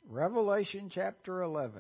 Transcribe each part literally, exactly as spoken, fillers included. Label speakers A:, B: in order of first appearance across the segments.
A: Revelation chapter eleven.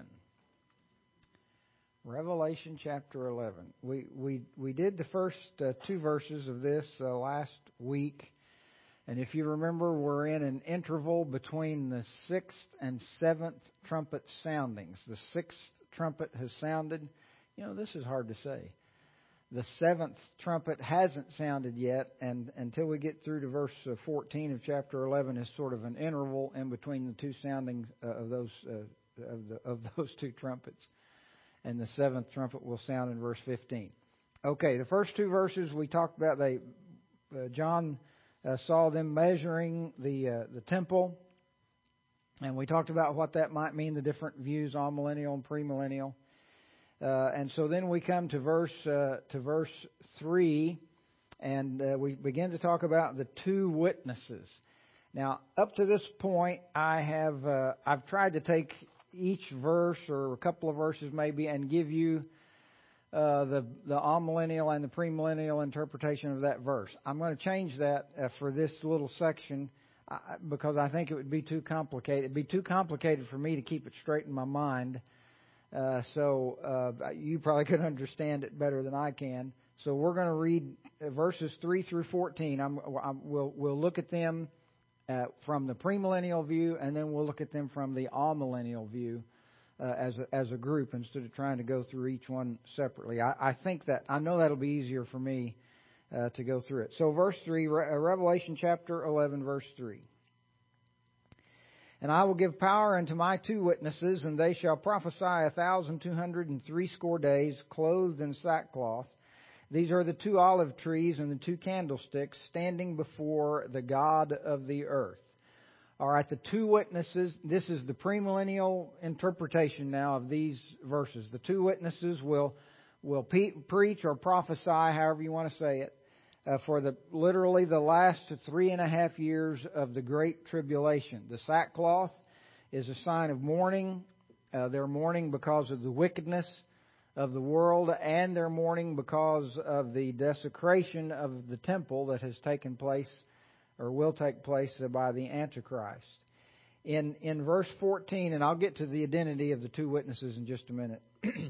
A: Revelation chapter eleven. We we we did the first uh, two verses of this uh, last week, and if you remember, we're in an interval between the sixth and seventh trumpet soundings. The sixth trumpet has sounded. You know, this is hard to say. The seventh trumpet hasn't sounded yet, and until we get through to verse fourteen of chapter eleven is sort of an interval in between the two soundings uh, of those uh, of, the, of those two trumpets. And the seventh trumpet will sound in verse fifteen. Okay, the first two verses we talked about. They uh, John uh, saw them measuring the uh, the temple, and we talked about what that might mean. The different views, amillennial and premillennial. Uh, and so then we come to verse uh, to verse three, and uh, we begin to talk about the two witnesses. Now, up to this point, I have uh, I've tried to take each verse or a couple of verses maybe and give you uh, the the amillennial and the premillennial interpretation of that verse. I'm going to change that uh, for this little section uh, because I think it would be too complicated. It'd be too complicated for me to keep it straight in my mind. Uh, so uh, you probably could understand it better than I can. So we're going to read verses three through fourteen. I'm, I'm, we'll, we'll look at them uh, from the premillennial view, and then we'll look at them from the amillennial view uh, as a, as a group instead of trying to go through each one separately. I, I think that I know that'll be easier for me uh, to go through it. So verse three, Re- Revelation chapter eleven, verse three. And I will give power unto my two witnesses, and they shall prophesy a thousand two hundred and threescore days, clothed in sackcloth. These are the two olive trees and the two candlesticks standing before the God of the earth. All right, the two witnesses, this is the premillennial interpretation now of these verses. The two witnesses will, will pe- preach or prophesy, however you want to say it, Uh, for the literally the last three and a half years of the Great Tribulation. The sackcloth is a sign of mourning. Uh, they're mourning because of the wickedness of the world, and they're mourning because of the desecration of the temple that has taken place or will take place by the Antichrist. In in verse fourteen, and I'll get to the identity of the two witnesses in just a minute.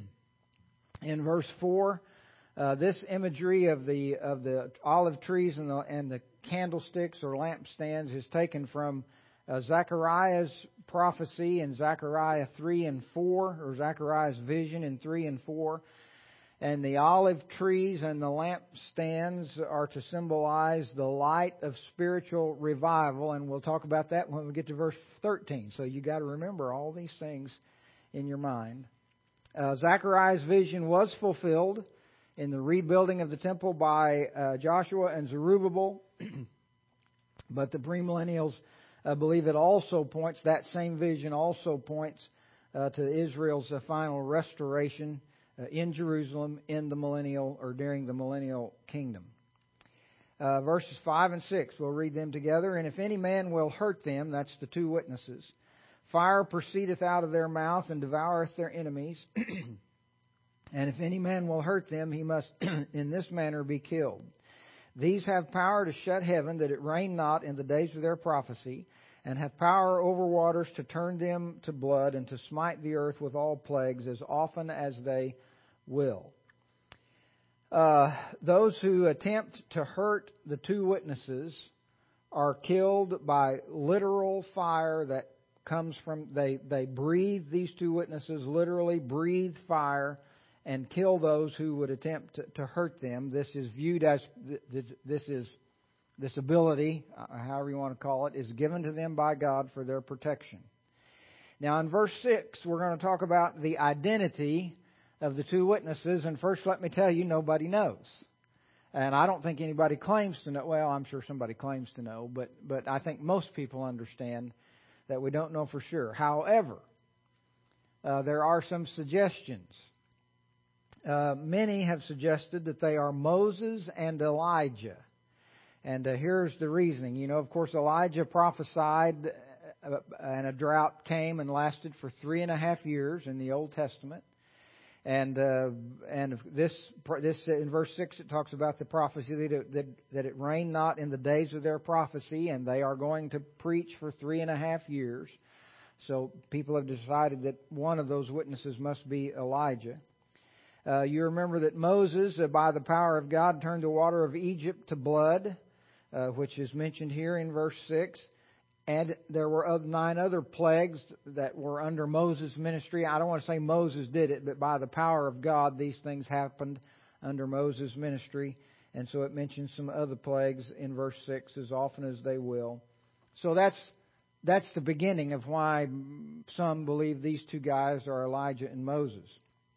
A: In verse four, Uh, this imagery of the of the olive trees and the and the candlesticks or lampstands is taken from uh, Zechariah's prophecy in Zechariah three and four, or Zechariah's vision in three and four. And the olive trees and the lampstands are to symbolize the light of spiritual revival, and we'll talk about that when we get to verse thirteen. So you got to remember all these things in your mind. Uh, Zechariah's vision was fulfilled in the rebuilding of the temple by uh, Joshua and Zerubbabel. But the premillennials uh, believe it also points, that same vision also points uh, to Israel's uh, final restoration uh, in Jerusalem in the millennial or during the millennial kingdom. Uh, verses five and six, we'll read them together. And if any man will hurt them, that's the two witnesses, fire proceedeth out of their mouth and devoureth their enemies. And if any man will hurt them, he must in this manner be killed. These have power to shut heaven, that it rain not in the days of their prophecy, and have power over waters to turn them to blood, and to smite the earth with all plagues as often as they will. Uh, those who attempt to hurt the two witnesses are killed by literal fire that comes from, they, they breathe, these two witnesses literally breathe fire and kill those who would attempt to, to hurt them. This is viewed as, this, this is, this ability, uh, however you want to call it, is given to them by God for their protection. Now in verse six, we're going to talk about the identity of the two witnesses. And first, let me tell you, nobody knows. And I don't think anybody claims to know. Well, I'm sure somebody claims to know, but, but I think most people understand that we don't know for sure. However, uh, there are some suggestions. Uh, many have suggested that they are Moses and Elijah. And uh, here's the reasoning. You know, of course, Elijah prophesied uh, and a drought came and lasted for three and a half years in the Old Testament. And uh, and this this in verse six it talks about the prophecy that it, that that it rained not in the days of their prophecy, and they are going to preach for three and a half years. So people have decided that one of those witnesses must be Elijah. Uh, you remember that Moses, uh, by the power of God, turned the water of Egypt to blood, uh, which is mentioned here in verse six. And there were other, nine other plagues that were under Moses' ministry. I don't want to say Moses did it, but by the power of God, these things happened under Moses' ministry. And so it mentions some other plagues in verse six as often as they will. So that's that's the beginning of why some believe these two guys are Elijah and Moses.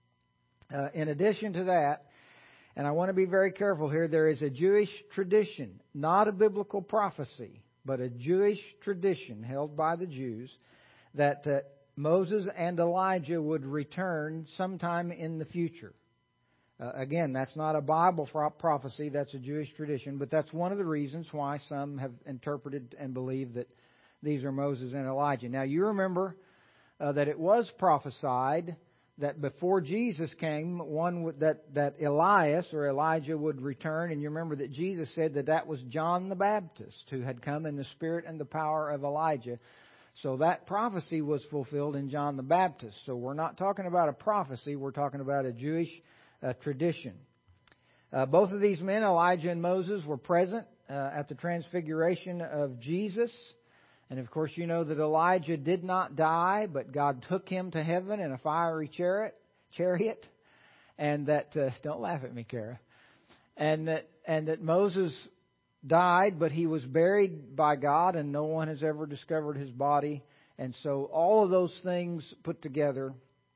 A: Uh, in addition to that, and I want to be very careful here, there is a Jewish tradition, not a biblical prophecy, but a Jewish tradition held by the Jews that uh, Moses and Elijah would return sometime in the future. Uh, again, that's not a Bible prophecy, that's a Jewish tradition, but that's one of the reasons why some have interpreted and believed that these are Moses and Elijah. Now, you remember uh, that it was prophesied that before Jesus came, one would, that, that Elias or Elijah would return. And you remember that Jesus said that that was John the Baptist who had come in the spirit and the power of Elijah. So that prophecy was fulfilled in John the Baptist. So we're not talking about a prophecy, we're talking about a Jewish uh, tradition. Uh, both of these men, Elijah and Moses, were present uh, at the transfiguration of Jesus. And of course, you know that Elijah did not die, but God took him to heaven in a fiery chariot, chariot, and that uh, don't laugh at me, Kara. And that and that Moses died, but he was buried by God, and no one has ever discovered his body. And so, all of those things put together,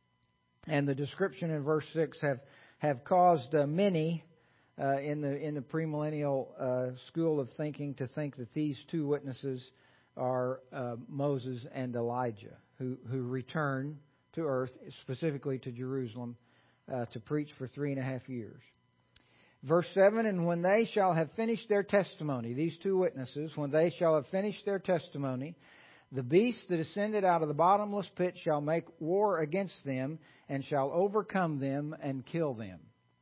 A: and the description in verse six have have caused uh, many uh, in the in the premillennial uh, school of thinking to think that these two witnesses are uh, Moses and Elijah, who, who return to earth, specifically to Jerusalem, uh, to preach for three and a half years. Verse seven, and when they shall have finished their testimony, these two witnesses, when they shall have finished their testimony, the beast that ascended out of the bottomless pit shall make war against them, and shall overcome them and kill them.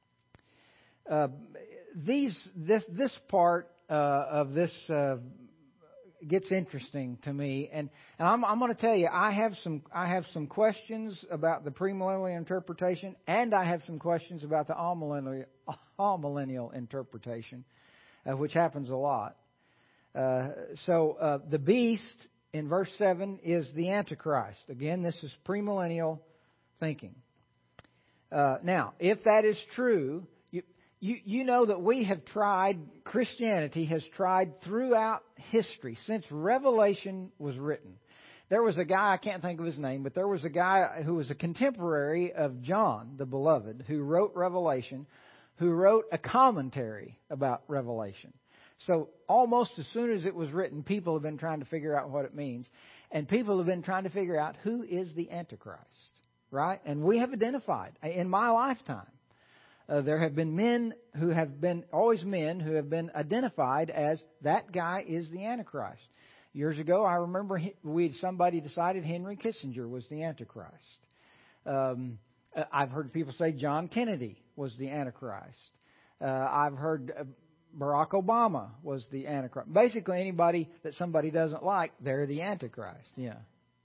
A: Uh, these this this part uh, of this uh, gets interesting to me, and, and I'm, I'm going to tell you, I have some I have some questions about the premillennial interpretation, and I have some questions about the amillennial, amillennial interpretation, uh, which happens a lot. Uh, so uh, the beast in verse seven is the Antichrist. Again, this is premillennial thinking. Uh, now, if that is true, You, you know that we have tried, Christianity has tried throughout history, since Revelation was written. There was a guy, I can't think of his name, but there was a guy who was a contemporary of John, the Beloved, who wrote Revelation, who wrote a commentary about Revelation. So almost as soon as it was written, people have been trying to figure out what it means. And people have been trying to figure out who is the Antichrist, right? And we have identified, in my lifetime, Uh, there have been men who have been, always men, who have been identified as that guy is the Antichrist. Years ago, I remember we somebody decided Henry Kissinger was the Antichrist. Um, I've heard people say John Kennedy was the Antichrist. Uh, I've heard uh, Barack Obama was the Antichrist. Basically, anybody that somebody doesn't like, they're the Antichrist. Yeah.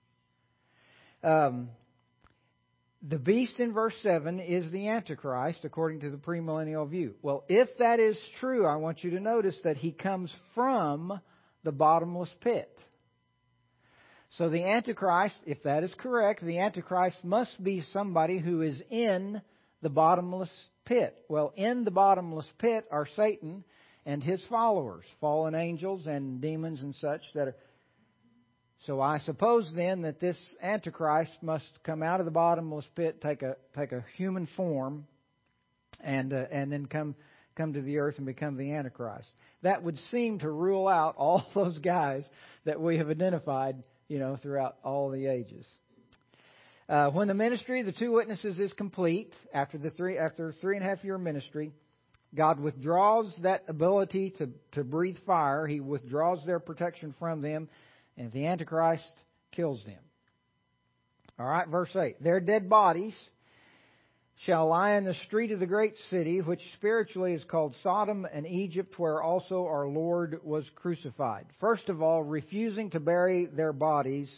A: Um, The beast in verse seven is the Antichrist, according to the premillennial view. Well, if that is true, I want you to notice that he comes from the bottomless pit. So the Antichrist, if that is correct, the Antichrist must be somebody who is in the bottomless pit. Well, in the bottomless pit are Satan and his followers, fallen angels and demons and such that are. So I suppose then that this Antichrist must come out of the bottomless pit, take a take a human form, and uh, and then come come to the earth and become the Antichrist. That would seem to rule out all those guys that we have identified, you know, throughout all the ages. Uh, when the ministry of the two witnesses is complete, after the three after three and a half year ministry, God withdraws that ability to to breathe fire. He withdraws their protection from them. And the Antichrist kills them. All right, verse eight. Their dead bodies shall lie in the street of the great city, which spiritually is called Sodom and Egypt, where also our Lord was crucified. First of all, refusing to bury their bodies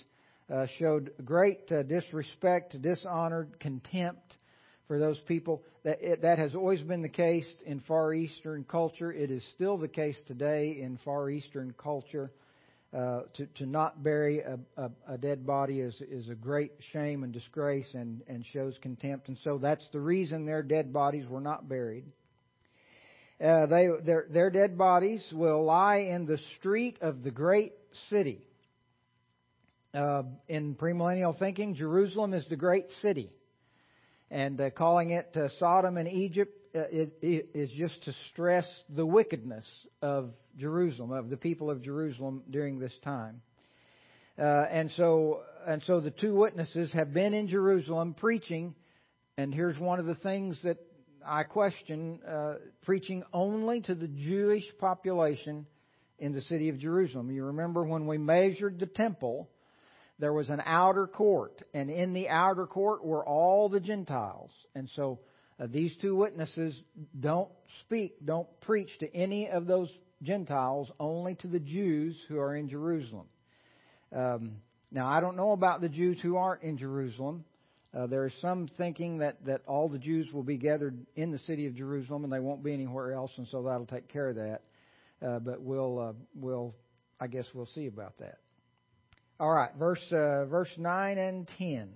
A: uh, showed great uh, disrespect, dishonored, contempt for those people. That it, that has always been the case in Far Eastern culture. It is still the case today in Far Eastern culture. Uh, to, to not bury a, a, a dead body is, is a great shame and disgrace and, and shows contempt. And so that's the reason their dead bodies were not buried. Uh, they, their, their dead bodies will lie in the street of the great city. Uh, in premillennial thinking, Jerusalem is the great city. And uh, calling it uh, Sodom and Egypt uh, is, is just to stress the wickedness of Jerusalem, of the people of Jerusalem during this time. Uh, and so and so the two witnesses have been in Jerusalem preaching, and here's one of the things that I question, uh, preaching only to the Jewish population in the city of Jerusalem. You remember when we measured the temple, there was an outer court, and in the outer court were all the Gentiles. And so uh, these two witnesses don't speak, don't preach to any of those Gentiles, only to the Jews who are in Jerusalem. Um, now, I don't know about the Jews who aren't in Jerusalem. Uh, there is some thinking that, that all the Jews will be gathered in the city of Jerusalem and they won't be anywhere else, and so that'll take care of that. Uh, but we'll, uh, we'll, I guess we'll see about that. All right, verse uh, verse nine and ten.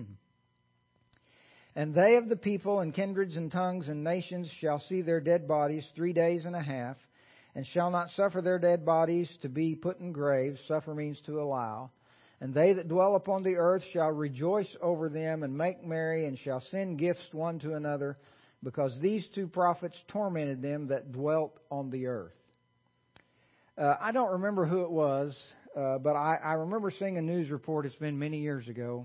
A: And they of the people and kindreds and tongues and nations shall see their dead bodies three days and a half, and shall not suffer their dead bodies to be put in graves. Suffer means to allow. And they that dwell upon the earth shall rejoice over them and make merry, and shall send gifts one to another, because these two prophets tormented them that dwelt on the earth. Uh, I don't remember who it was. Uh, but I, I remember seeing a news report. It's been many years ago,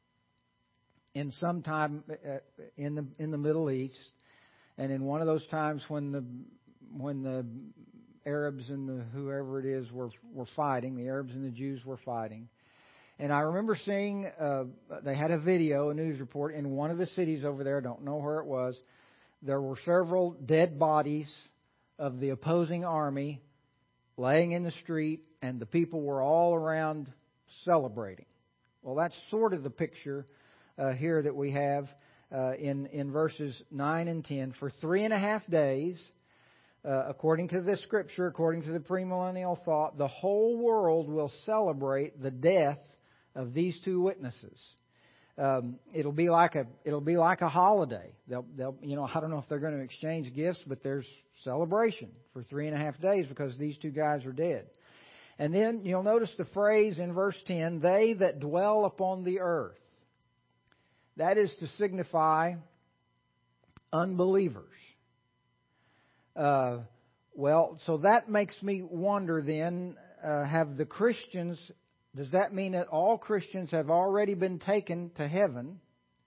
A: in some time uh, in the in the Middle East, and in one of those times when the when the Arabs and the whoever it is were were fighting, the Arabs and the Jews were fighting, and I remember seeing uh, they had a video, a news report in one of the cities over there. I don't know where it was. There were several dead bodies of the opposing army laying in the street, and the people were all around celebrating. Well, that's sort of the picture uh, here that we have uh, in, in verses nine and ten. For three and a half days, uh, according to this scripture, according to the premillennial thought, the whole world will celebrate the death of these two witnesses. Um, it'll be like a it'll be like a holiday. They'll they'll you know I don't know if they're going to exchange gifts, but there's celebration for three and a half days because these two guys are dead. And then you'll notice the phrase in verse ten, they that dwell upon the earth. That is to signify unbelievers. Uh, well, so that makes me wonder then, uh, have the Christians, does that mean that all Christians have already been taken to heaven,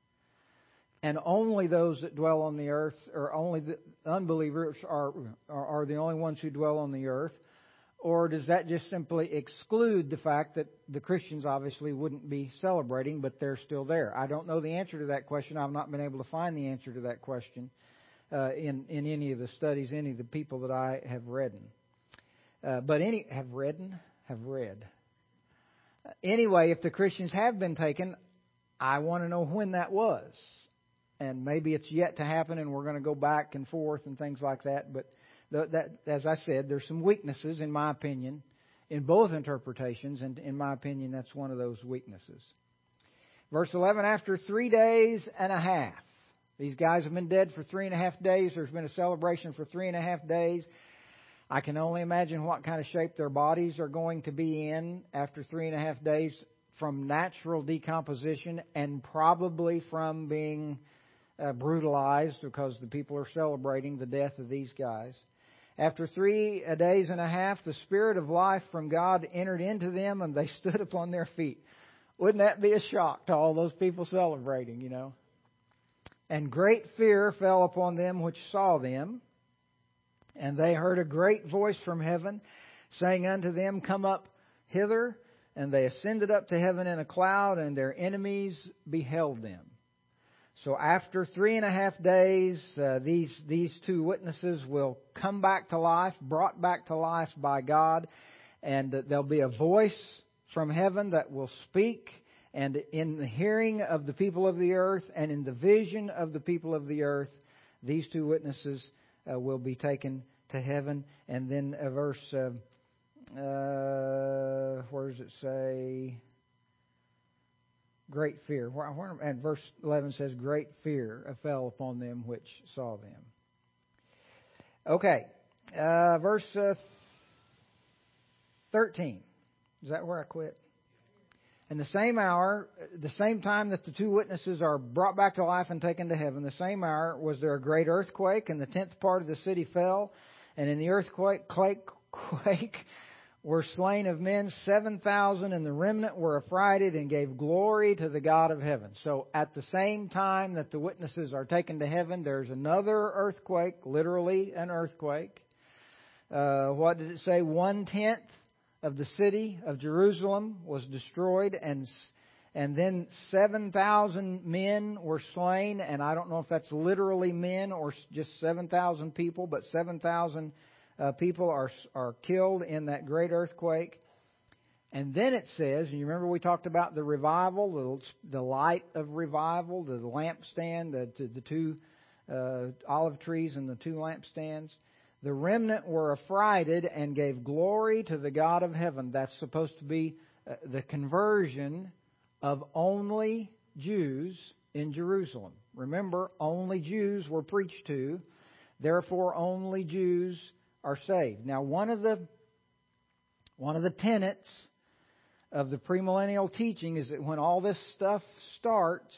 A: and only those that dwell on the earth, or only the unbelievers are, are, are the only ones who dwell on the earth? Or does that just simply exclude the fact that the Christians obviously wouldn't be celebrating, but they're still there? I don't know the answer to that question. I've not been able to find the answer to that question uh, in, in any of the studies, any of the people that I have read. Uh, but any have read, have read. Anyway, if the Christians have been taken, I want to know when that was. And maybe it's yet to happen, and we're going to go back and forth and things like that. But that, as I said, there's some weaknesses, in my opinion, in both interpretations, and in my opinion, that's one of those weaknesses. Verse eleven, after three days and a half. These guys have been dead for three and a half days. There's been a celebration for three and a half days. I can only imagine what kind of shape their bodies are going to be in after three and a half days from natural decomposition, and probably from being uh, brutalized, because the people are celebrating the death of these guys. After three days and a half, the Spirit of life from God entered into them, and they stood upon their feet. Wouldn't that be a shock to all those people celebrating, you know? And great fear fell upon them which saw them. And they heard a great voice from heaven, saying unto them, Come up hither. And they ascended up to heaven in a cloud, and their enemies beheld them. So after three and a half days, uh, these these two witnesses will come back to life, brought back to life by God, and uh, there'll be a voice from heaven that will speak, And in the hearing of the people of the earth and in the vision of the people of the earth, these two witnesses uh, will be taken to heaven. And then uh, verse, uh, uh, where does it say? Great fear. And verse eleven says, great fear fell upon them which saw them. Okay, uh, verse uh, thirteen. Is that where I quit? In the same hour, the same time that the two witnesses are brought back to life and taken to heaven, the same hour was there a great earthquake, and the tenth part of the city fell. And in the earthquake quake, quake, were slain of men seven thousand, and the remnant were affrighted and gave glory to the God of heaven. So at the same time that the witnesses are taken to heaven, there's another earthquake, literally an earthquake. Uh, what did it say? One-tenth of the city of Jerusalem was destroyed, and and then seven thousand men were slain. And I don't know if that's literally men or just seven thousand people, but seven thousand uh, people are are killed in that great earthquake. And then it says, and you remember we talked about the revival, the, the light of revival, the lampstand, the, the two uh, olive trees and the two lampstands. The remnant were affrighted and gave glory to the God of heaven. That's supposed to be uh, the conversion of only Jews in Jerusalem. Remember, only Jews were preached to. Therefore, only Jews are saved. Now, one of the one of the tenets of the premillennial teaching is that when all this stuff starts,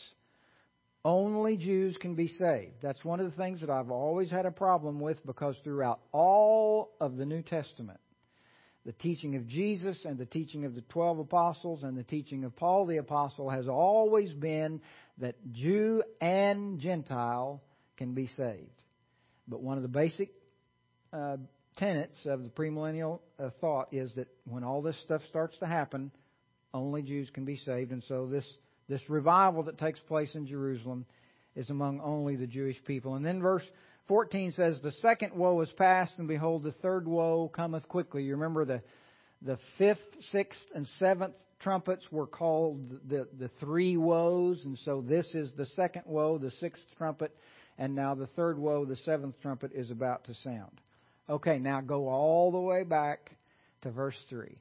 A: only Jews can be saved. That's one of the things that I've always had a problem with, because throughout all of the New Testament, the teaching of Jesus and the teaching of the twelve apostles and the teaching of Paul the apostle has always been that Jew and Gentile can be saved. But one of the basic uh, tenets of the premillennial uh, thought is that when all this stuff starts to happen, only Jews can be saved. And so this This revival that takes place in Jerusalem is among only the Jewish people. And then verse fourteen says, the second woe is past, and behold, the third woe cometh quickly. You remember the the fifth, sixth, and seventh trumpets were called the, the three woes. And so this is the second woe, the sixth trumpet. And now the third woe, the seventh trumpet, is about to sound. Okay, now go all the way back to verse three.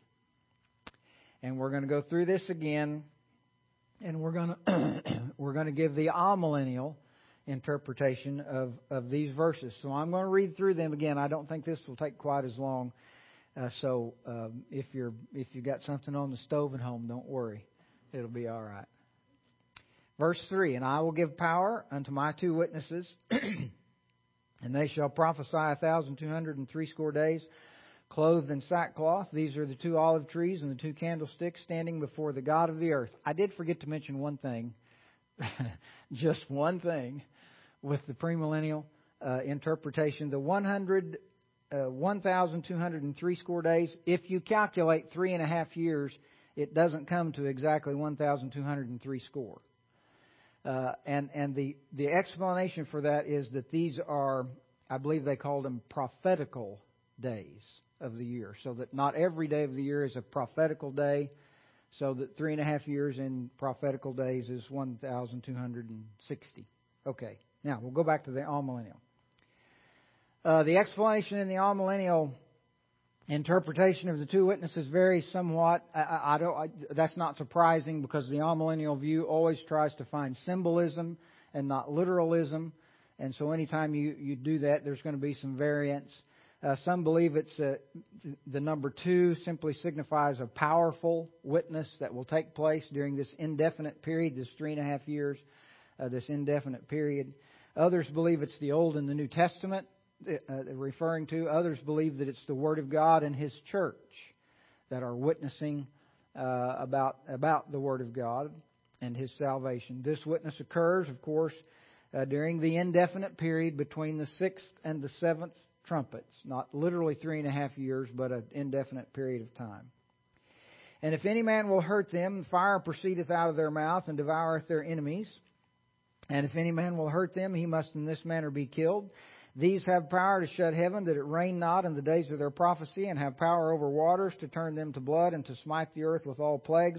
A: And we're going to go through this again. And we're going to we're going to give the amillennial interpretation of, of these verses. So I'm going to read through them again. I don't think this will take quite as long. Uh, so um, if you're if you got something on the stove at home, don't worry, it'll be all right. Verse three: And I will give power unto my two witnesses, and they shall prophesy a thousand two hundred and threescore days, clothed in sackcloth. These are the two olive trees and the two candlesticks standing before the God of the earth. I did forget to mention one thing, just one thing, with the premillennial uh, interpretation. The one hundred, uh, one thousand two hundred and threescore days, if you calculate three and a half years, it doesn't come to exactly one thousand two hundred and threescore. Uh, and and the, the explanation for that is that these are, I believe they called them prophetical days of the year, so that not every day of the year is a prophetical day, so that three and a half years in prophetical days is one thousand two hundred sixty. Okay, now we'll go back to the amillennial. Uh, the explanation in the amillennial interpretation of the two witnesses varies somewhat. I, I don't. I, that's not surprising, because the amillennial view always tries to find symbolism and not literalism, and so anytime you, you do that, there's going to be some variance. Uh, some believe it's uh, the number two simply signifies a powerful witness that will take place during this indefinite period, this three and a half years, uh, this indefinite period. Others believe it's the Old and the New Testament uh, referring to. Others believe that it's the Word of God and His church that are witnessing uh, about about the Word of God and His salvation. This witness occurs, of course, uh, during the indefinite period between the sixth and the seventh trumpets, not literally three and a half years, but an indefinite period of time. And if any man will hurt them, fire proceedeth out of their mouth and devoureth their enemies. And if any man will hurt them, he must in this manner be killed. These have power to shut heaven, that it rain not in the days of their prophecy, and have power over waters to turn them to blood, and to smite the earth with all plagues.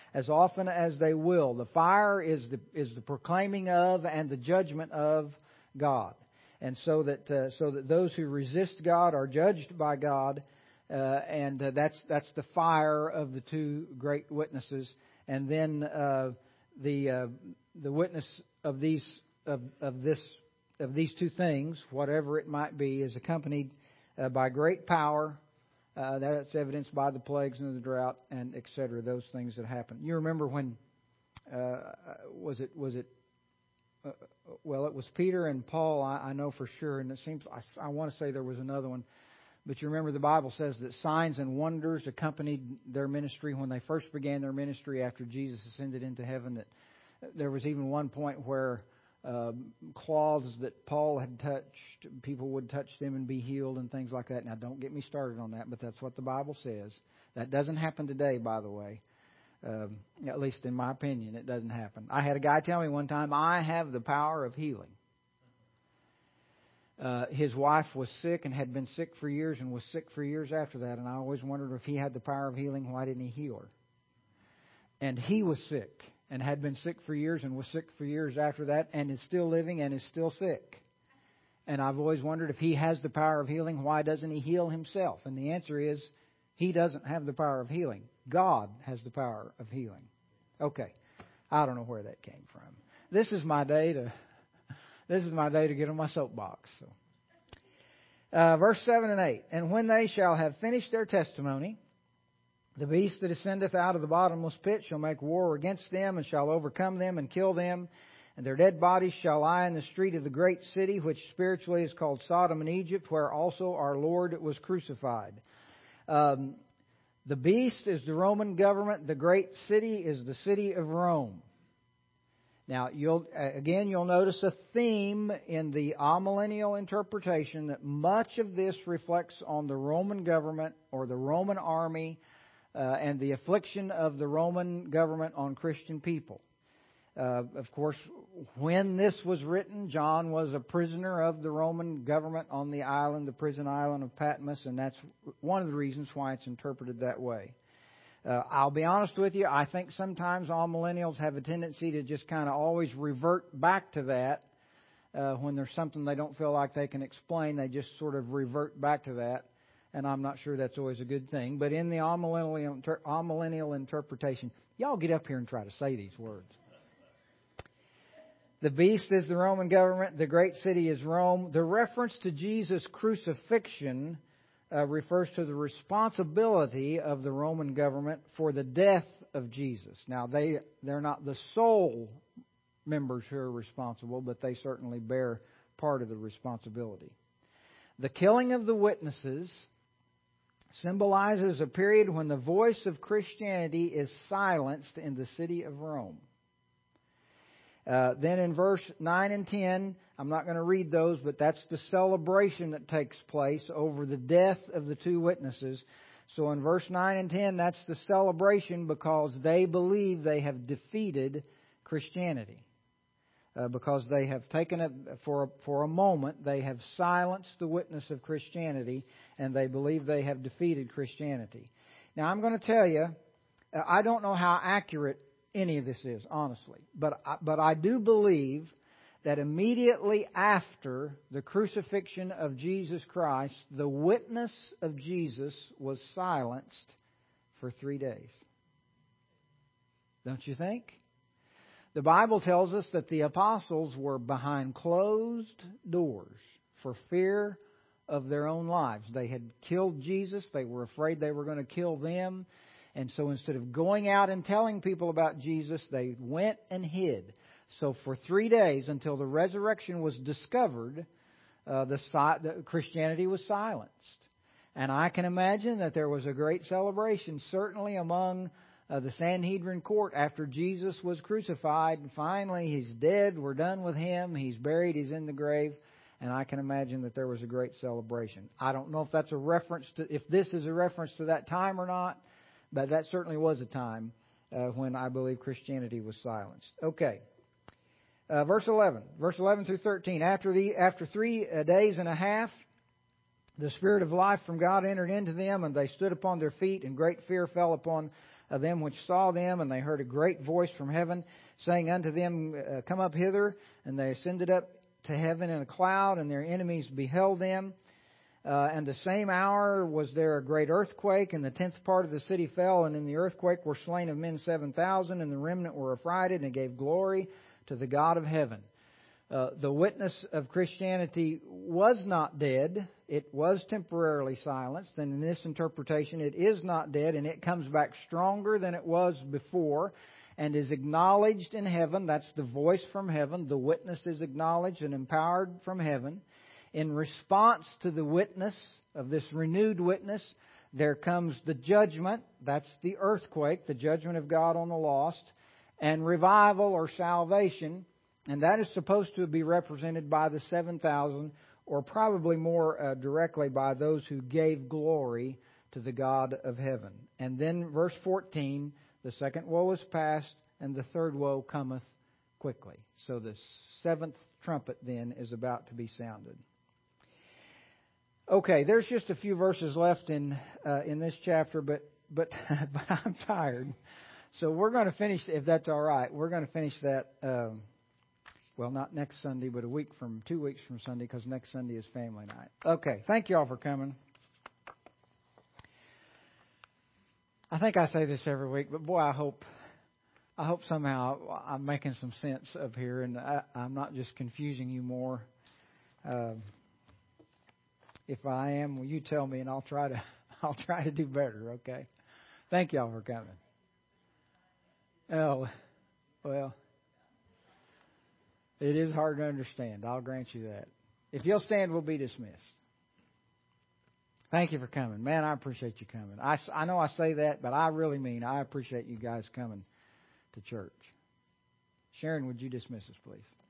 A: as often as they will. The fire is the is the proclaiming of and the judgment of God. And so that uh, so that those who resist God are judged by God, uh, and uh, that's that's the fire of the two great witnesses. And then uh, the uh, the witness of these of of this of these two things, whatever it might be, is accompanied uh, by great power. Uh, that's evidenced by the plagues and the drought and et cetera. Those things that happen. You remember when uh, was it was it. Uh, well, it was Peter and Paul, I, I know for sure, and it seems I, I want to say there was another one. But you remember the Bible says that signs and wonders accompanied their ministry when they first began their ministry after Jesus ascended into heaven. That there was even one point where um, cloths that Paul had touched, people would touch them and be healed and things like that. Now, don't get me started on that, but that's what the Bible says. That doesn't happen today, by the way. Um, at least in my opinion, it doesn't happen. I had a guy tell me one time, I have the power of healing. Uh, his wife was sick and had been sick for years and was sick for years after that. And I always wondered if he had the power of healing, why didn't he heal her? And he was sick and had been sick for years and was sick for years after that and is still living and is still sick. And I've always wondered if he has the power of healing, why doesn't he heal himself? And the answer is he doesn't have the power of healing. God has the power of healing. Okay, I don't know where that came from. This is my day to this is my day to get on my soapbox. So, uh, verse seven and eight. And when they shall have finished their testimony, the beast that ascendeth out of the bottomless pit shall make war against them, and shall overcome them and kill them. And their dead bodies shall lie in the street of the great city, which spiritually is called Sodom and Egypt, where also our Lord was crucified. Um, The beast is the Roman government. The great city is the city of Rome. Now, you'll again, you'll notice a theme in the amillennial interpretation that much of this reflects on the Roman government or the Roman army uh, and the affliction of the Roman government on Christian people. Uh, of course, when this was written, John was a prisoner of the Roman government on the island, the prison island of Patmos, and that's one of the reasons why it's interpreted that way. Uh, I'll be honest with you, I think sometimes all millennials have a tendency to just kind of always revert back to that. Uh, when there's something they don't feel like they can explain, they just sort of revert back to that. And I'm not sure that's always a good thing. But in the amillennial, amillennial interpretation, y'all get up here and try to say these words. The beast is the Roman government. The great city is Rome. The reference to Jesus' crucifixion uh, refers to the responsibility of the Roman government for the death of Jesus. Now, they, they're not the sole members who are responsible, but they certainly bear part of the responsibility. The killing of the witnesses symbolizes a period when the voice of Christianity is silenced in the city of Rome. Uh, then in verse nine and ten, I'm not going to read those, but that's the celebration that takes place over the death of the two witnesses. So in verse nine and ten, that's the celebration because they believe they have defeated Christianity. Uh, because they have taken it for a, for a moment, they have silenced the witness of Christianity, and they believe they have defeated Christianity. Now I'm going to tell you, uh, I don't know how accurate any of this is, honestly. But I, but I do believe that immediately after the crucifixion of Jesus Christ, the witness of Jesus was silenced for three days. Don't you think? The Bible tells us that the apostles were behind closed doors for fear of their own lives. They had killed Jesus. They were afraid they were going to kill them. And so instead of going out and telling people about Jesus, they went and hid. So for three days until the resurrection was discovered, uh, the, the Christianity was silenced. And I can imagine that there was a great celebration, certainly among uh, the Sanhedrin court after Jesus was crucified. And finally, He's dead. We're done with Him. He's buried. He's in the grave. And I can imagine that there was a great celebration. I don't know if that's a reference to, if this is a reference to that time or not. But that certainly was a time uh, when I believe Christianity was silenced. Okay. Uh, verse eleven. Verse eleven through thirteen. After the after three uh, days and a half, the Spirit of life from God entered into them, and they stood upon their feet, and great fear fell upon of them which saw them, and they heard a great voice from heaven, saying unto them, uh, Come up hither. And they ascended up to heaven in a cloud, and their enemies beheld them. Uh, and the same hour was there a great earthquake, and the tenth part of the city fell, and in the earthquake were slain of men seven thousand, and the remnant were affrighted, and gave glory to the God of heaven. Uh, the witness of Christianity was not dead. It was temporarily silenced, and in this interpretation it is not dead, and it comes back stronger than it was before, and is acknowledged in heaven. That's the voice from heaven. The witness is acknowledged and empowered from heaven. In response to the witness of this renewed witness, there comes the judgment. That's the earthquake, the judgment of God on the lost, and revival or salvation. And that is supposed to be represented by the seven thousand, or probably more uh, directly by those who gave glory to the God of heaven. And then verse fourteen, the second woe is past, and the third woe cometh quickly. So the seventh trumpet then is about to be sounded. Okay, there's just a few verses left in uh, in this chapter, but but but I'm tired, so we're going to finish, if that's all right. We're going to finish that. Um, well, not next Sunday, but a week from two weeks from Sunday, because next Sunday is family night. Okay, thank you all for coming. I think I say this every week, but boy, I hope I hope somehow I'm making some sense up here, and I, I'm not just confusing you more. Um, If I am, will you tell me, and I'll try to I'll try to do better, okay? Thank y'all for coming. Oh, well, it is hard to understand. I'll grant you that. If you'll stand, we'll be dismissed. Thank you for coming. Man, I appreciate you coming. I, I know I say that, but I really mean I appreciate you guys coming to church. Sharon, would you dismiss us, please?